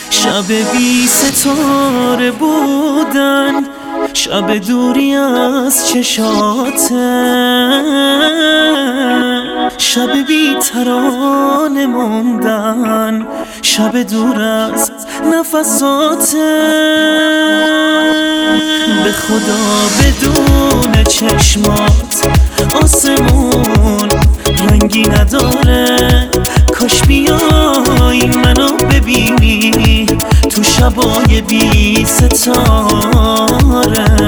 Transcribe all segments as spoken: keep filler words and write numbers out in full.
شب بی ستاره بودن، شب دوری از چشاته، شب بی ترانه موندن، شب دور از نفساته. به خدا بدون چشمات آسمون رنگی نداره، کاش بیای منو ببینی تو شبای بی ستاره.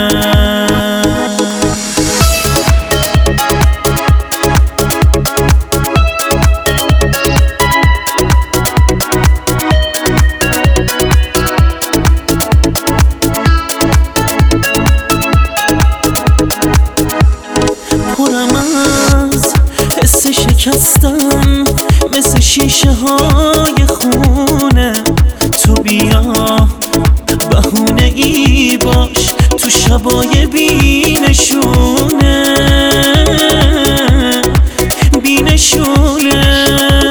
پرم از حس شکستن مثل شیشه های خونه، تو بیا بهونه ای باش تو شبای بینشونه، بینشونه.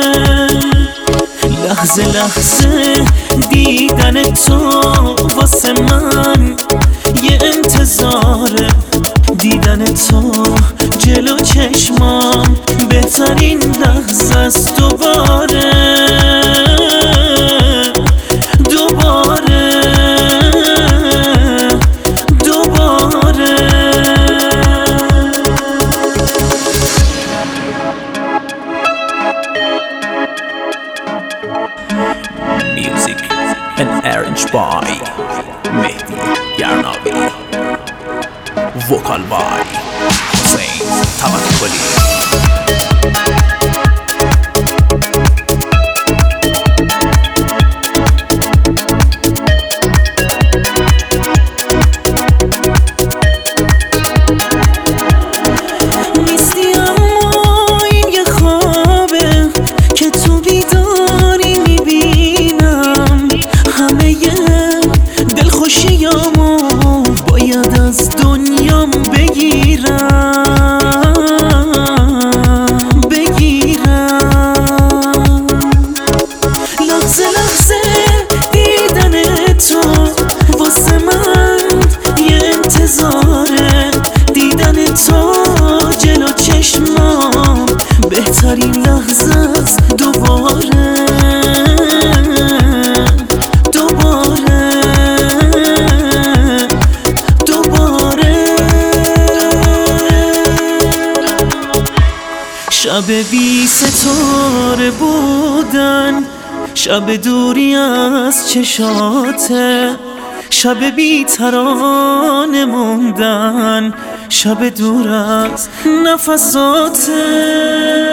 لحظه لحظه دیدن تو واسه من یه انتظاره، دیدن تو جلو چشمام بهترین لحظه است. دوباره دوباره دوباره Music and arranged by Mehdi Yarnavi, vocal by Hussein Tawakkoli. باید از دنیام بگیرم بگیرم. لحظه لحظه دیدن تو واسه من یه انتظاره، دیدن تو جلو چشمام بهترین لحظه است. دوباره شب بی ستاره بودن، شب دوری از چشاته، شب بی ترانه موندن، شب دور از نفساته.